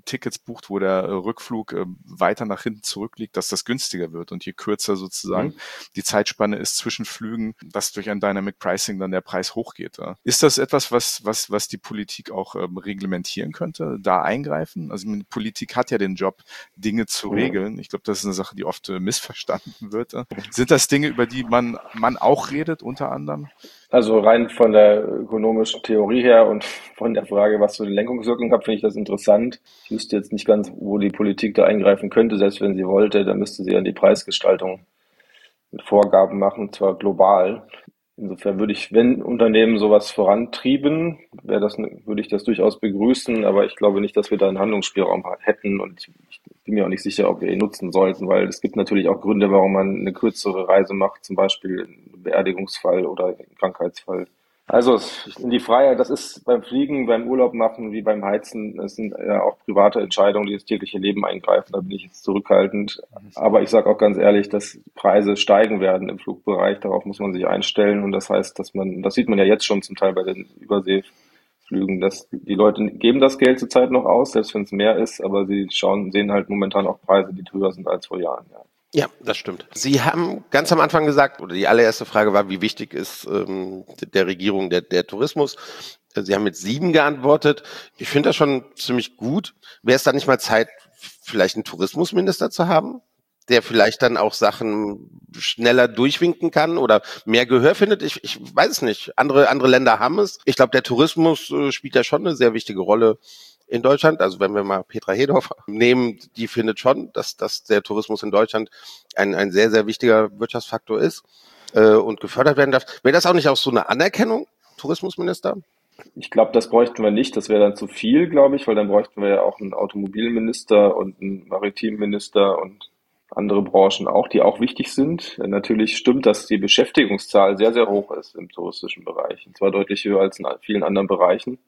Tickets bucht, wo der Rückflug weiter nach hinten zurückliegt, dass das günstiger wird und je kürzer sozusagen die Zeitspanne ist zwischen Flügen, dass durch ein Dynamic Pricing dann der Preis hochgeht. Ja. Ist das etwas, was die Politik auch reglementieren könnte, da eingreifen? Also die Politik hat ja den Job, Dinge zu regeln. Ich glaube, das ist eine Sache, die oft missverstanden wird. Sind das Dinge, über die man auch redet, unter anderem? Also rein von der ökonomischen Theorie her und von der Frage, was für eine Lenkungswirkung hat, finde ich das interessant. Ich wüsste jetzt nicht ganz, wo die Politik da eingreifen könnte. Selbst wenn sie wollte, dann müsste sie an die Preisgestaltung mit Vorgaben machen, zwar global. Insofern würde ich, wenn Unternehmen sowas vorantrieben, würde ich das durchaus begrüßen, aber ich glaube nicht, dass wir da einen Handlungsspielraum hätten und ich bin mir auch nicht sicher, ob wir ihn nutzen sollten, weil es gibt natürlich auch Gründe, warum man eine kürzere Reise macht, zum Beispiel einen Beerdigungsfall oder einen Krankheitsfall. Also in die Freiheit, das ist beim Fliegen, beim Urlaub machen wie beim Heizen, das sind ja auch private Entscheidungen, die ins tägliche Leben eingreifen, da bin ich jetzt zurückhaltend. Aber ich sage auch ganz ehrlich, dass Preise steigen werden im Flugbereich, darauf muss man sich einstellen und das heißt, das sieht man ja jetzt schon zum Teil bei den Überseeflügen, dass die Leute geben das Geld zurzeit noch aus, selbst wenn es mehr ist, aber sie sehen halt momentan auch Preise, die höher sind als vor Jahren. Ja. Ja, das stimmt. Sie haben ganz am Anfang gesagt, oder die allererste Frage war, wie wichtig ist der Regierung der Tourismus? Sie haben mit 7 geantwortet. Ich finde das schon ziemlich gut. Wäre es da nicht mal Zeit, vielleicht einen Tourismusminister zu haben, der vielleicht dann auch Sachen schneller durchwinken kann oder mehr Gehör findet? Ich weiß es nicht. Andere Länder haben es. Ich glaube, der Tourismus spielt ja schon eine sehr wichtige Rolle in Deutschland. Also wenn wir mal Petra Hedorf nehmen, die findet schon, dass der Tourismus in Deutschland ein sehr, sehr wichtiger Wirtschaftsfaktor ist und gefördert werden darf. Wäre das auch nicht auch so eine Anerkennung, Tourismusminister? Ich glaube, das bräuchten wir nicht. Das wäre dann zu viel, glaube ich, weil dann bräuchten wir ja auch einen Automobilminister und einen Maritimminister und andere Branchen auch, die auch wichtig sind. Natürlich stimmt, dass die Beschäftigungszahl sehr, sehr hoch ist im touristischen Bereich. Und zwar deutlich höher als in vielen anderen Bereichen.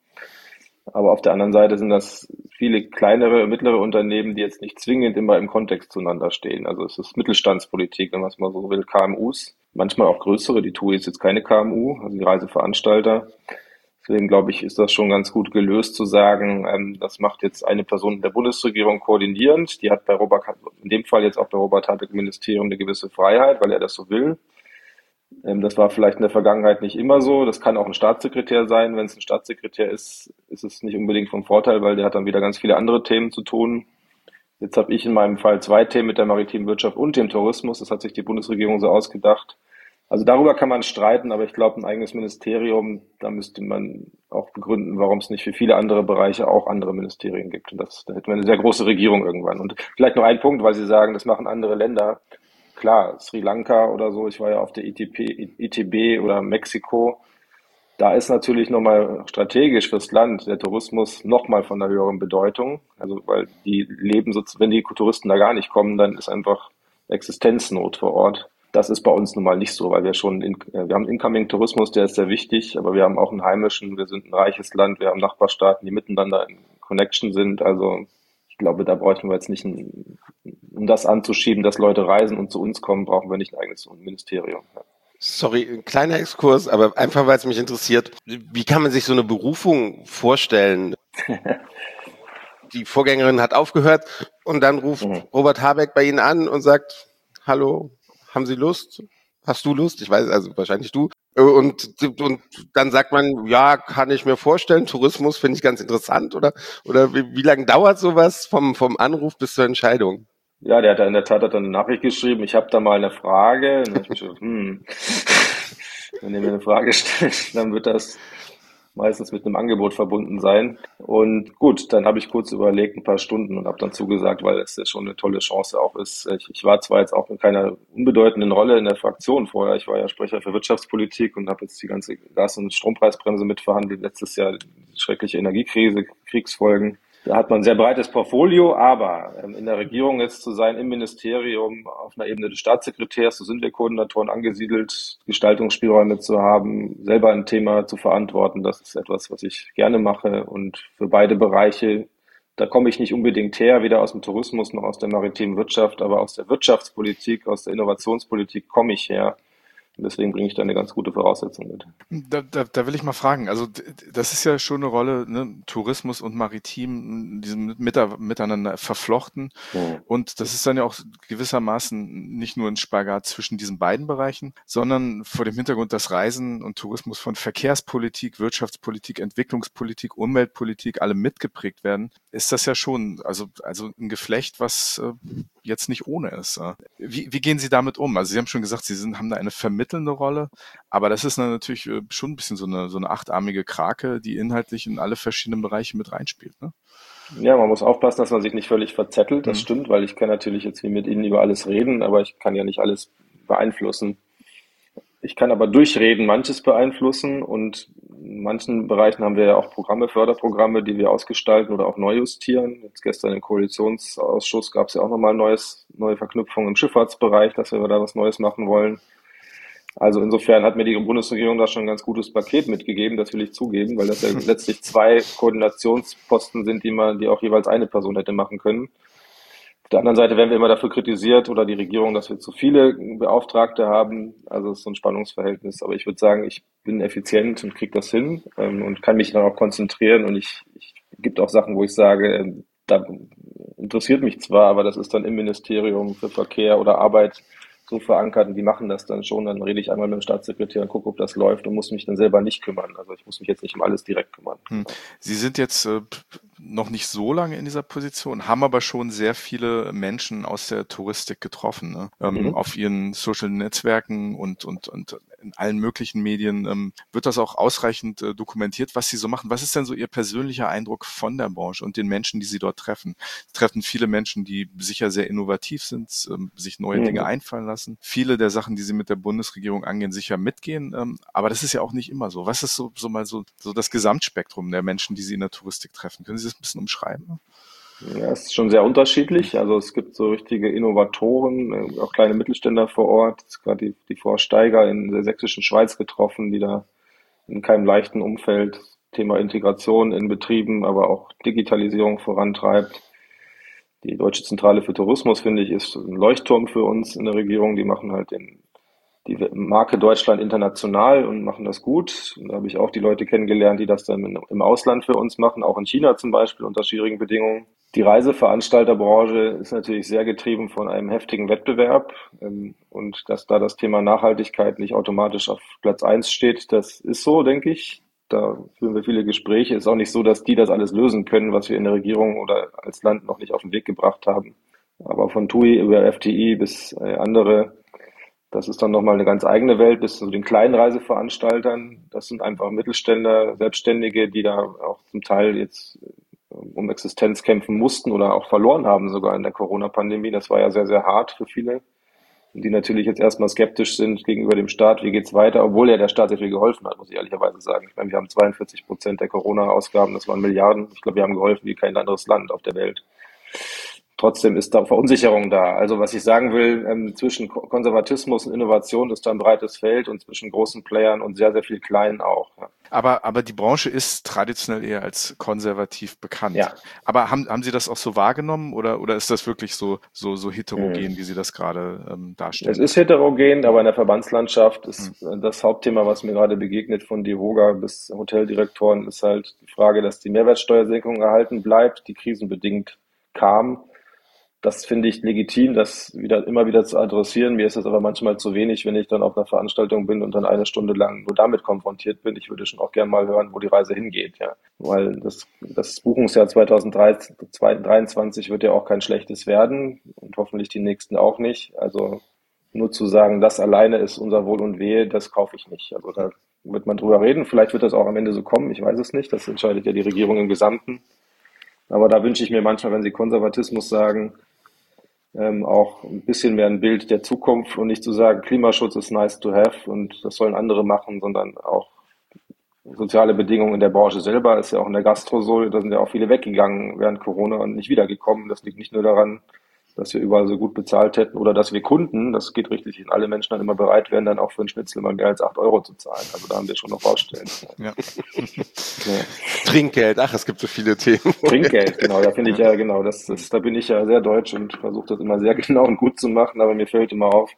Aber auf der anderen Seite sind das viele kleinere, mittlere Unternehmen, die jetzt nicht zwingend immer im Kontext zueinander stehen. Also es ist Mittelstandspolitik, wenn man es mal so will, KMUs, manchmal auch größere. Die TUI ist jetzt keine KMU, also die Reiseveranstalter. Deswegen glaube ich, ist das schon ganz gut gelöst zu sagen, das macht jetzt eine Person der Bundesregierung koordinierend. Die hat in dem Fall jetzt auch bei Robert Habeck im Ministerium eine gewisse Freiheit, weil er das so will. Das war vielleicht in der Vergangenheit nicht immer so. Das kann auch ein Staatssekretär sein. Wenn es ein Staatssekretär ist, ist es nicht unbedingt vom Vorteil, weil der hat dann wieder ganz viele andere Themen zu tun. Jetzt habe ich in meinem Fall 2 Themen mit der maritimen Wirtschaft und dem Tourismus. Das hat sich die Bundesregierung so ausgedacht. Also darüber kann man streiten, aber ich glaube, ein eigenes Ministerium, da müsste man auch begründen, warum es nicht für viele andere Bereiche auch andere Ministerien gibt. Und da hätten wir eine sehr große Regierung irgendwann. Und vielleicht noch ein Punkt, weil Sie sagen, das machen andere Länder. Klar, Sri Lanka oder so, ich war ja auf der ITB oder Mexiko. Da ist natürlich nochmal strategisch fürs Land der Tourismus nochmal von einer höheren Bedeutung. Also weil die leben so, wenn die Touristen da gar nicht kommen, dann ist einfach Existenznot vor Ort. Das ist bei uns nun mal nicht so, weil wir haben Incoming-Tourismus, der ist sehr wichtig, aber wir haben auch einen heimischen, wir sind ein reiches Land, wir haben Nachbarstaaten, die miteinander in Connection sind. Also ich glaube, da bräuchten wir jetzt nicht, um das anzuschieben, dass Leute reisen und zu uns kommen, brauchen wir nicht ein eigenes Ministerium. Ja. Sorry, ein kleiner Exkurs, aber einfach, weil es mich interessiert. Wie kann man sich so eine Berufung vorstellen? Die Vorgängerin hat aufgehört und dann ruft Robert Habeck bei Ihnen an und sagt, hallo, haben Sie Lust? Hast du Lust? Ich weiß, also wahrscheinlich du. Und dann sagt man, ja, kann ich mir vorstellen, Tourismus finde ich ganz interessant. Oder wie lange dauert sowas vom Anruf bis zur Entscheidung? Ja, der hat in der Tat eine Nachricht geschrieben, ich habe da mal eine Frage. Und dann hab ich mir gedacht, wenn ihr mir eine Frage stellt, dann wird das meistens mit einem Angebot verbunden sein. Und gut, dann habe ich kurz überlegt, ein paar Stunden und habe dann zugesagt, weil es ja schon eine tolle Chance auch ist. Ich war zwar jetzt auch in keiner unbedeutenden Rolle in der Fraktion vorher, ich war ja Sprecher für Wirtschaftspolitik und habe jetzt die ganze Gas- und Strompreisbremse mitverhandelt, letztes Jahr die schreckliche Energiekrise, Kriegsfolgen. Da hat man ein sehr breites Portfolio, aber in der Regierung jetzt zu sein, im Ministerium, auf einer Ebene des Staatssekretärs, so sind wir Koordinatoren angesiedelt, Gestaltungsspielräume zu haben, selber ein Thema zu verantworten, das ist etwas, was ich gerne mache und für beide Bereiche, da komme ich nicht unbedingt her, weder aus dem Tourismus noch aus der maritimen Wirtschaft, aber aus der Wirtschaftspolitik, aus der Innovationspolitik komme ich her. Deswegen bringe ich da eine ganz gute Voraussetzung mit. Da will ich mal fragen, also das ist ja schon eine Rolle, ne? Tourismus und Maritim, die sind miteinander verflochten. Und das ist dann ja auch gewissermaßen nicht nur ein Spagat zwischen diesen beiden Bereichen, sondern vor dem Hintergrund, dass Reisen und Tourismus von Verkehrspolitik, Wirtschaftspolitik, Entwicklungspolitik, Umweltpolitik alle mitgeprägt werden, ist das ja schon also ein Geflecht, was jetzt nicht ohne ist. Wie gehen Sie damit um? Also Sie haben schon gesagt, haben da eine vermittelnde Rolle, aber das ist dann natürlich schon ein bisschen so eine achtarmige Krake, die inhaltlich in alle verschiedenen Bereiche mit reinspielt, ne? Ja, man muss aufpassen, dass man sich nicht völlig verzettelt. Das stimmt, weil ich kann natürlich jetzt wie mit Ihnen über alles reden, aber ich kann ja nicht alles beeinflussen. Ich kann aber durchreden manches beeinflussen und in manchen Bereichen haben wir ja auch Förderprogramme, die wir ausgestalten oder auch neu justieren. Jetzt gestern im Koalitionsausschuss gab es ja auch nochmal neue Verknüpfungen im Schifffahrtsbereich, dass wir da was Neues machen wollen. Also insofern hat mir die Bundesregierung da schon ein ganz gutes Paket mitgegeben, das will ich zugeben, weil das ja letztlich 2 Koordinationsposten sind, die auch jeweils eine Person hätte machen können. Auf der anderen Seite werden wir immer dafür kritisiert oder die Regierung, dass wir zu viele Beauftragte haben. Also es ist so ein Spannungsverhältnis. Aber ich würde sagen, ich bin effizient und kriege das hin und kann mich dann auch konzentrieren. Und ich gibt auch Sachen, wo ich sage, da interessiert mich zwar, aber das ist dann im Ministerium für Verkehr oder Arbeit so verankert und die machen das dann schon. Dann rede ich einmal mit dem Staatssekretär und gucke, ob das läuft und muss mich dann selber nicht kümmern. Also ich muss mich jetzt nicht um alles direkt kümmern. Sie sind jetzt noch nicht so lange in dieser Position, haben aber schon sehr viele Menschen aus der Touristik getroffen, ne? Auf ihren Social-Netzwerken und in allen möglichen Medien. Wird das auch ausreichend dokumentiert, was Sie so machen? Was ist denn so Ihr persönlicher Eindruck von der Branche und den Menschen, die Sie dort treffen? Sie treffen viele Menschen, die sicher sehr innovativ sind, sich neue Dinge einfallen lassen. Viele der Sachen, die Sie mit der Bundesregierung angehen, sicher mitgehen. Aber das ist ja auch nicht immer so. Was ist so das Gesamtspektrum der Menschen, die Sie in der Touristik treffen? Können Sie das ein bisschen umschreiben? Ja, es ist schon sehr unterschiedlich. Also es gibt so richtige Innovatoren, auch kleine Mittelständler vor Ort. Gerade die Frau Steiger in der sächsischen Schweiz getroffen, die da in keinem leichten Umfeld Thema Integration in Betrieben, aber auch Digitalisierung vorantreibt. Die Deutsche Zentrale für Tourismus, finde ich, ist ein Leuchtturm für uns in der Regierung. Die machen halt die Marke Deutschland international und machen das gut. Und da habe ich auch die Leute kennengelernt, die das dann im Ausland für uns machen, auch in China zum Beispiel unter schwierigen Bedingungen. Die Reiseveranstalterbranche ist natürlich sehr getrieben von einem heftigen Wettbewerb. Und dass da das Thema Nachhaltigkeit nicht automatisch auf Platz 1 steht, das ist so, denke ich. Da führen wir viele Gespräche. Ist auch nicht so, dass die das alles lösen können, was wir in der Regierung oder als Land noch nicht auf den Weg gebracht haben. Aber von TUI über FTI bis andere, das ist dann nochmal eine ganz eigene Welt, bis zu den kleinen Reiseveranstaltern. Das sind einfach Mittelständler, Selbstständige, die da auch zum Teil jetzt um Existenz kämpfen mussten oder auch verloren haben sogar in der Corona-Pandemie. Das war ja sehr, sehr hart für viele. Und die natürlich jetzt erstmal skeptisch sind gegenüber dem Staat, wie geht's weiter, obwohl ja der Staat sehr viel geholfen hat, muss ich ehrlicherweise sagen. Ich meine, wir haben 42% der Corona-Ausgaben, das waren Milliarden. Ich glaube, wir haben geholfen wie kein anderes Land auf der Welt. Trotzdem ist da Verunsicherung da. Also was ich sagen will, zwischen Konservatismus und Innovation ist da ein breites Feld und zwischen großen Playern und sehr, sehr viel kleinen auch. Ja. Aber die Branche ist traditionell eher als konservativ bekannt. Ja. Aber haben Sie das auch so wahrgenommen oder ist das wirklich so heterogen, wie Sie das gerade darstellen? Es ist heterogen, aber in der Verbandslandschaft ist das Hauptthema, was mir gerade begegnet, von DEHOGA bis Hoteldirektoren, ist halt die Frage, dass die Mehrwertsteuersenkung erhalten bleibt, die krisenbedingt kam. Das finde ich legitim, das immer wieder zu adressieren. Mir ist das aber manchmal zu wenig, wenn ich dann auf einer Veranstaltung bin und dann eine Stunde lang nur damit konfrontiert bin. Ich würde schon auch gerne mal hören, wo die Reise hingeht, ja. Weil das Buchungsjahr 2023 wird ja auch kein schlechtes werden und hoffentlich die nächsten auch nicht. Also nur zu sagen, das alleine ist unser Wohl und Wehe, das kaufe ich nicht. Also da wird man drüber reden. Vielleicht wird das auch am Ende so kommen. Ich weiß es nicht. Das entscheidet ja die Regierung im Gesamten. Aber da wünsche ich mir manchmal, wenn Sie Konservatismus sagen, auch ein bisschen mehr ein Bild der Zukunft und nicht zu sagen, Klimaschutz ist nice to have und das sollen andere machen, sondern auch soziale Bedingungen in der Branche selber. Ist ja auch in der Gastro so, da sind ja auch viele weggegangen während Corona und nicht wiedergekommen. Das liegt nicht nur daran, dass wir überall so gut bezahlt hätten oder dass wir Kunden, das geht richtig, alle Menschen dann immer bereit wären, dann auch für einen Schnitzel mal mehr als 8 Euro zu zahlen. Also da haben wir schon noch Baustellen. Ja. Ja. Trinkgeld, es gibt so viele Themen. Trinkgeld, genau, da finde ich ja, genau, da bin ich ja sehr deutsch und versuche das immer sehr genau und gut zu machen, aber mir fällt immer auf,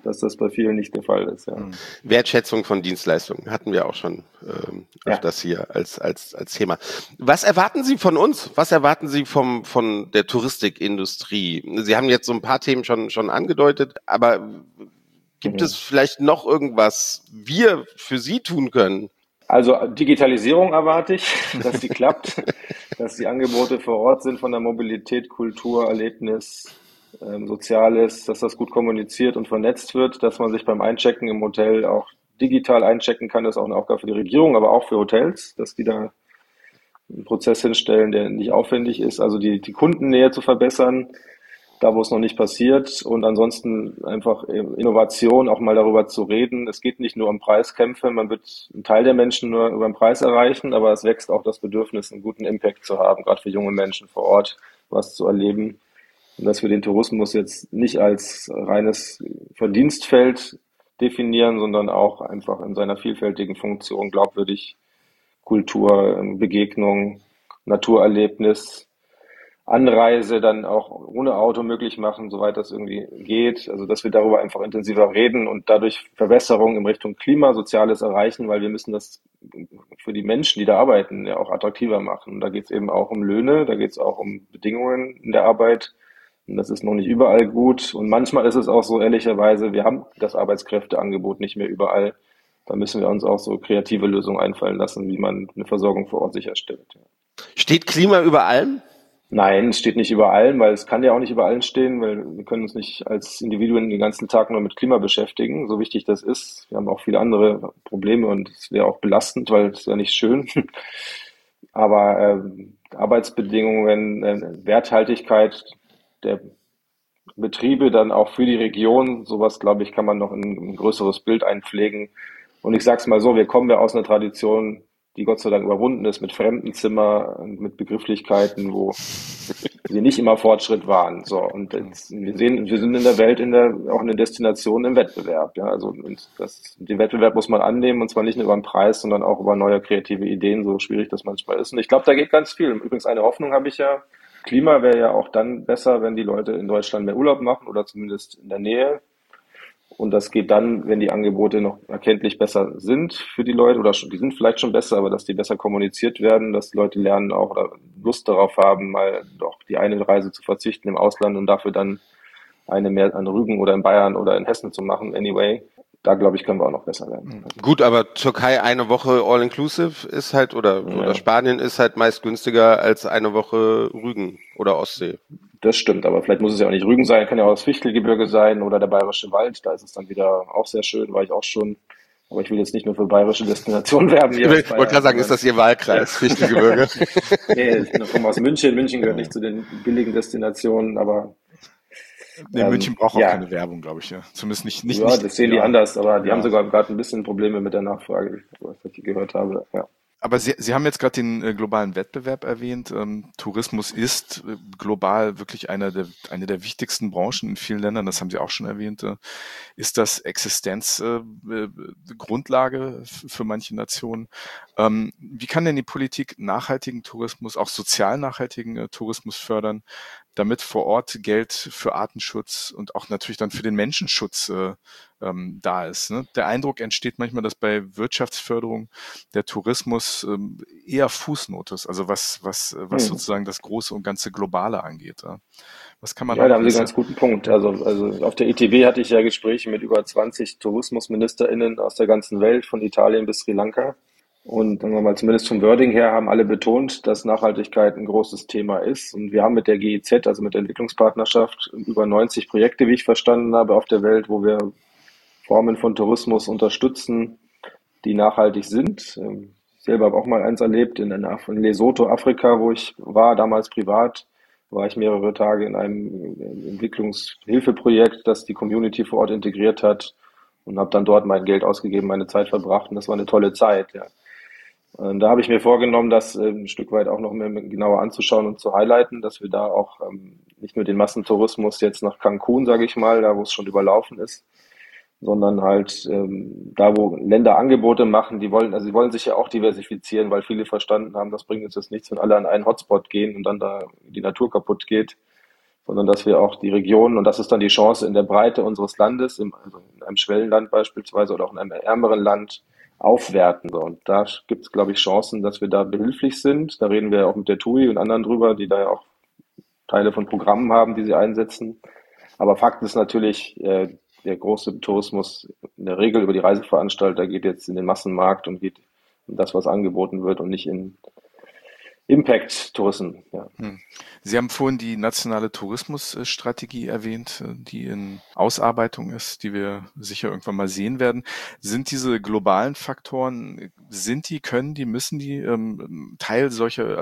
dass das bei vielen nicht der Fall ist. Ja. Wertschätzung von Dienstleistungen hatten wir auch schon öfters hier als Thema. Was erwarten Sie von uns? Was erwarten Sie von der Touristikindustrie? Sie haben jetzt so ein paar Themen schon angedeutet, aber gibt es vielleicht noch irgendwas wir für Sie tun können? Also Digitalisierung erwarte ich, dass die klappt, dass die Angebote vor Ort sind von der Mobilität, Kultur, Erlebnis, Soziales, dass das gut kommuniziert und vernetzt wird, dass man sich beim Einchecken im Hotel auch digital einchecken kann, das ist auch eine Aufgabe für die Regierung, aber auch für Hotels, dass die da einen Prozess hinstellen, der nicht aufwendig ist, also die Kundennähe zu verbessern, da wo es noch nicht passiert und ansonsten einfach Innovation, auch mal darüber zu reden. Es geht nicht nur um Preiskämpfe, man wird einen Teil der Menschen nur über den Preis erreichen, aber es wächst auch das Bedürfnis, einen guten Impact zu haben, gerade für junge Menschen vor Ort, was zu erleben. Und dass wir den Tourismus jetzt nicht als reines Verdienstfeld definieren, sondern auch einfach in seiner vielfältigen Funktion glaubwürdig Kultur, Begegnung, Naturerlebnis, Anreise dann auch ohne Auto möglich machen, soweit das irgendwie geht. Also dass wir darüber einfach intensiver reden und dadurch Verbesserungen in Richtung Klima, Soziales erreichen, weil wir müssen das für die Menschen, die da arbeiten, ja auch attraktiver machen. Und da geht es eben auch um Löhne, da geht es auch um Bedingungen in der Arbeit. Und das ist noch nicht überall gut. Und manchmal ist es auch so, ehrlicherweise, wir haben das Arbeitskräfteangebot nicht mehr überall. Da müssen wir uns auch so kreative Lösungen einfallen lassen, wie man eine Versorgung vor Ort sicherstellt. Steht Klima über allem? Nein, es steht nicht über allem, weil es kann ja auch nicht über allen stehen, weil wir können uns nicht als Individuen den ganzen Tag nur mit Klima beschäftigen, so wichtig das ist. Wir haben auch viele andere Probleme und es wäre auch belastend, weil es ja nicht schön. Aber Arbeitsbedingungen, Werthaltigkeit der Betriebe dann auch für die Region, sowas, glaube ich, kann man noch in ein größeres Bild einpflegen. Und ich sage es mal so, wir kommen ja aus einer Tradition, die Gott sei Dank überwunden ist, mit Fremdenzimmer und mit Begrifflichkeiten, wo wir nicht immer Fortschritt waren. So, und jetzt, wir sind in der Welt auch eine Destination im Wettbewerb. Ja, also den Wettbewerb muss man annehmen, und zwar nicht nur über den Preis, sondern auch über neue kreative Ideen, so schwierig das manchmal ist. Und ich glaube, da geht ganz viel. Übrigens, eine Hoffnung habe ich ja. Klima wäre ja auch dann besser, wenn die Leute in Deutschland mehr Urlaub machen oder zumindest in der Nähe. Und das geht dann, wenn die Angebote noch erkenntlich besser sind für die Leute, oder die sind vielleicht schon besser, aber dass die besser kommuniziert werden, dass die Leute lernen auch oder Lust darauf haben, mal doch die eine Reise zu verzichten im Ausland und dafür dann eine mehr an Rügen oder in Bayern oder in Hessen zu machen, anyway. Da, glaube ich, können wir auch noch besser werden. Gut, aber Türkei eine Woche All-Inclusive ist halt, oder Spanien ist halt meist günstiger als eine Woche Rügen oder Ostsee. Das stimmt, aber vielleicht muss es ja auch nicht Rügen sein, kann ja auch das Fichtelgebirge sein oder der Bayerische Wald, da ist es dann wieder auch sehr schön, war ich auch schon. Aber ich will jetzt nicht nur für bayerische Destinationen werben. Ich wollte gerade sagen, ist das Ihr Wahlkreis, ja. Fichtelgebirge? Nee, ich komme aus München. München gehört nicht zu den billigen Destinationen, aber Nee, München braucht auch keine Werbung, glaube ich. Ja. Zumindest nicht. Ja, das sehen die anders, aber die haben sogar gerade ein bisschen Probleme mit der Nachfrage, was ich gehört habe. Ja. Aber Sie haben jetzt gerade den globalen Wettbewerb erwähnt. Tourismus ist global wirklich eine der wichtigsten Branchen in vielen Ländern. Das haben Sie auch schon erwähnt. Ist das Existenzgrundlage für manche Nationen? Wie kann denn die Politik nachhaltigen Tourismus, auch sozial nachhaltigen Tourismus fördern, damit vor Ort Geld für Artenschutz und auch natürlich dann für den Menschenschutz da ist. Ne? Der Eindruck entsteht manchmal, dass bei Wirtschaftsförderung der Tourismus eher Fußnote ist, also was sozusagen das große und ganze Globale angeht. Ja? Was kann man da haben Sie einen ganz guten Punkt. Also auf der ITB hatte ich ja Gespräche mit über 20 TourismusministerInnen aus der ganzen Welt, von Italien bis Sri Lanka. Und sagen wir mal, zumindest vom Wording her haben alle betont, dass Nachhaltigkeit ein großes Thema ist. Und wir haben mit der GIZ, also mit der Entwicklungspartnerschaft, über 90 Projekte, wie ich verstanden habe, auf der Welt, wo wir Formen von Tourismus unterstützen, die nachhaltig sind. Ich selber habe auch mal eins erlebt in Lesotho, Afrika, wo ich war, damals privat, war ich mehrere Tage in einem Entwicklungshilfeprojekt, das die Community vor Ort integriert hat, und habe dann dort mein Geld ausgegeben, meine Zeit verbracht, und das war eine tolle Zeit, ja. Da habe ich mir vorgenommen, das ein Stück weit auch noch mehr genauer anzuschauen und zu highlighten, dass wir da auch nicht nur den Massentourismus jetzt nach Cancun, sage ich mal, da wo es schon überlaufen ist, sondern halt da, wo Länder Angebote machen, die wollen sich ja auch diversifizieren, weil viele verstanden haben, das bringt uns jetzt nichts, wenn alle an einen Hotspot gehen und dann da die Natur kaputt geht, sondern dass wir auch die Regionen, und das ist dann die Chance in der Breite unseres Landes, also in einem Schwellenland beispielsweise oder auch in einem ärmeren Land, aufwerten. So. Und da gibt es, glaube ich, Chancen, dass wir da behilflich sind. Da reden wir auch mit der TUI und anderen drüber, die da ja auch Teile von Programmen haben, die sie einsetzen. Aber Fakt ist natürlich, der große Tourismus in der Regel über die Reiseveranstalter geht jetzt in den Massenmarkt und geht in das, was angeboten wird und nicht in Impact-Tourismus. Ja. Sie haben vorhin die nationale Tourismusstrategie erwähnt, die in Ausarbeitung ist, die wir sicher irgendwann mal sehen werden. Sind diese globalen Faktoren, können die, müssen die Teil solcher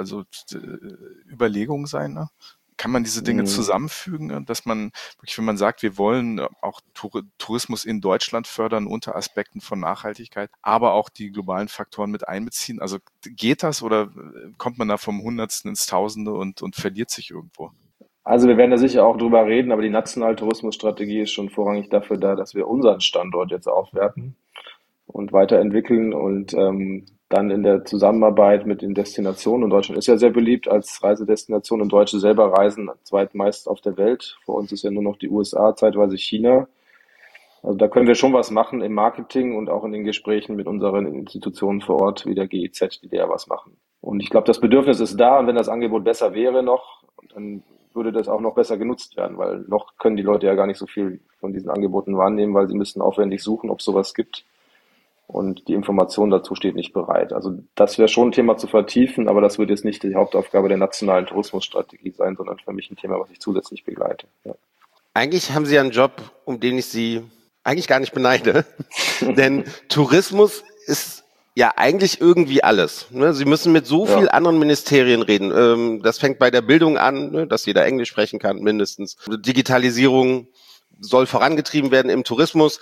Überlegungen sein? Ne? Kann man diese Dinge zusammenfügen, dass man wirklich, wenn man sagt, wir wollen auch Tourismus in Deutschland fördern unter Aspekten von Nachhaltigkeit, aber auch die globalen Faktoren mit einbeziehen? Also geht das oder kommt man da vom Hundertsten ins Tausende und verliert sich irgendwo? Also wir werden da sicher auch drüber reden, aber die nationale Tourismusstrategie ist schon vorrangig dafür da, dass wir unseren Standort jetzt aufwerten und weiterentwickeln und dann in der Zusammenarbeit mit den Destinationen, und Deutschland ist ja sehr beliebt als Reisedestination und Deutsche selber reisen zweitmeist auf der Welt. Vor uns ist ja nur noch die USA, zeitweise China. Also da können wir schon was machen im Marketing und auch in den Gesprächen mit unseren Institutionen vor Ort, wie der GIZ, die da was machen. Und ich glaube, das Bedürfnis ist da, und wenn das Angebot besser wäre noch, dann würde das auch noch besser genutzt werden, weil noch können die Leute ja gar nicht so viel von diesen Angeboten wahrnehmen, weil sie müssen aufwendig suchen, ob es sowas gibt. Und die Information dazu steht nicht bereit. Also das wäre schon ein Thema zu vertiefen, aber das wird jetzt nicht die Hauptaufgabe der nationalen Tourismusstrategie sein, sondern für mich ein Thema, was ich zusätzlich begleite. Ja. Eigentlich haben Sie einen Job, um den ich Sie eigentlich gar nicht beneide, denn Tourismus ist ja eigentlich irgendwie alles. Ne? Sie müssen mit so viel anderen Ministerien reden. Das fängt bei der Bildung an, ne? Dass jeder Englisch sprechen kann, mindestens. Digitalisierung soll vorangetrieben werden im Tourismus.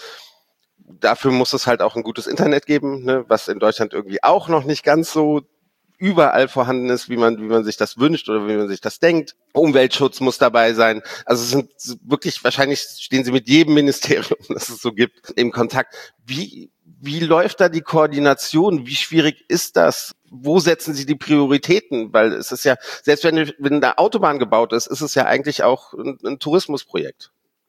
Dafür muss es halt auch ein gutes Internet geben, ne? Was in Deutschland irgendwie auch noch nicht ganz so überall vorhanden ist, wie man sich das wünscht oder wie man sich das denkt. Umweltschutz muss dabei sein. Also es sind wirklich, wahrscheinlich stehen Sie mit jedem Ministerium, das es so gibt, im Kontakt. Wie läuft da die Koordination? Wie schwierig ist das? Wo setzen Sie die Prioritäten? Weil es ist ja, selbst wenn eine Autobahn gebaut ist, ist es ja eigentlich auch ein Tourismusprojekt.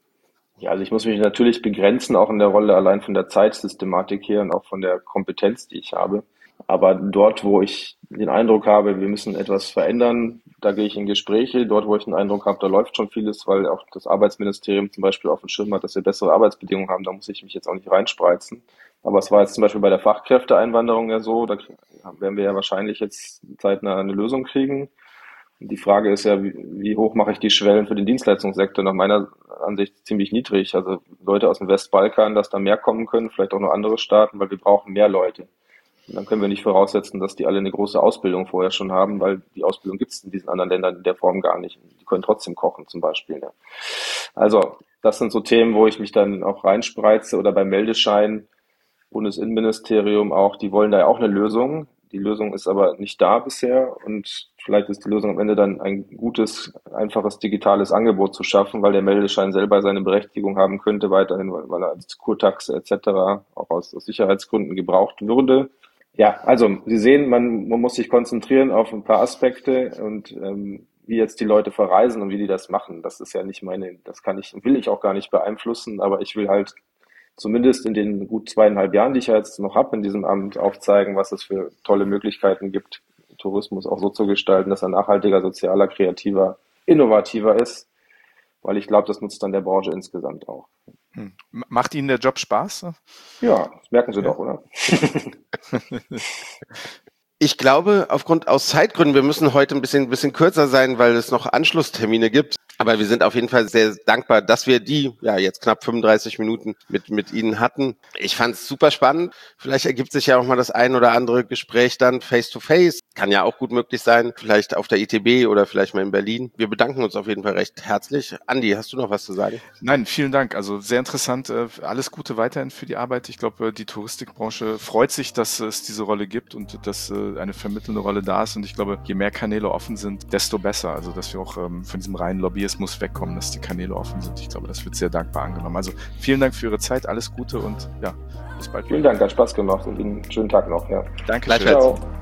Ja, also ich muss mich natürlich begrenzen, auch in der Rolle allein von der Zeitsystematik her und auch von der Kompetenz, die ich habe. Aber dort, wo ich den Eindruck habe, wir müssen etwas verändern, da gehe ich in Gespräche. Dort, wo ich den Eindruck habe, da läuft schon vieles, weil auch das Arbeitsministerium zum Beispiel auf dem Schirm hat, dass wir bessere Arbeitsbedingungen haben, da muss ich mich jetzt auch nicht reinspreizen. Aber es war jetzt zum Beispiel bei der Fachkräfteeinwanderung ja so, da werden wir ja wahrscheinlich jetzt zeitnah eine Lösung kriegen. Die Frage ist ja, wie hoch mache ich die Schwellen für den Dienstleistungssektor? Nach meiner Ansicht ziemlich niedrig. Also Leute aus dem Westbalkan, dass da mehr kommen können, vielleicht auch noch andere Staaten, weil wir brauchen mehr Leute. Und dann können wir nicht voraussetzen, dass die alle eine große Ausbildung vorher schon haben, weil die Ausbildung gibt es in diesen anderen Ländern in der Form gar nicht. Die können trotzdem kochen zum Beispiel. Ja. Also das sind so Themen, wo ich mich dann auch reinspreize, oder beim Meldeschein, Bundesinnenministerium auch, die wollen da ja auch eine Lösung. Die Lösung ist aber nicht da bisher, und vielleicht ist die Lösung am Ende dann ein gutes, einfaches digitales Angebot zu schaffen, weil der Meldeschein selber seine Berechtigung haben könnte weiterhin, weil er als Kurtaxe etc. auch aus Sicherheitsgründen gebraucht würde. Ja, also Sie sehen, man muss sich konzentrieren auf ein paar Aspekte, und wie jetzt die Leute verreisen und wie die das machen, das ist ja nicht will ich auch gar nicht beeinflussen, aber ich will halt zumindest in den gut 2,5 Jahren, die ich ja jetzt noch habe in diesem Amt, aufzeigen, was es für tolle Möglichkeiten gibt, Tourismus auch so zu gestalten, dass er nachhaltiger, sozialer, kreativer, innovativer ist, weil ich glaube, das nutzt dann der Branche insgesamt auch. Macht Ihnen der Job Spaß? Ja, das merken Sie doch, oder? Ich glaube, aus Zeitgründen, wir müssen heute ein bisschen kürzer sein, weil es noch Anschlusstermine gibt. Aber wir sind auf jeden Fall sehr dankbar, dass wir die, jetzt knapp 35 Minuten mit Ihnen hatten. Ich fand es super spannend. Vielleicht ergibt sich ja auch mal das ein oder andere Gespräch dann face to face. Kann ja auch gut möglich sein. Vielleicht auf der ITB oder vielleicht mal in Berlin. Wir bedanken uns auf jeden Fall recht herzlich. Andi, hast du noch was zu sagen? Nein, vielen Dank. Also sehr interessant. Alles Gute weiterhin für die Arbeit. Ich glaube, die Touristikbranche freut sich, dass es diese Rolle gibt und dass eine vermittelnde Rolle da ist. Und ich glaube, je mehr Kanäle offen sind, desto besser. Also dass wir auch von diesem reinen Lobbyismus wegkommen, dass die Kanäle offen sind. Ich glaube, das wird sehr dankbar angenommen. Also vielen Dank für Ihre Zeit. Alles Gute und bis bald. Vielen Dank, hat Spaß gemacht und Ihnen einen schönen Tag noch. Ja. Danke. Ciao.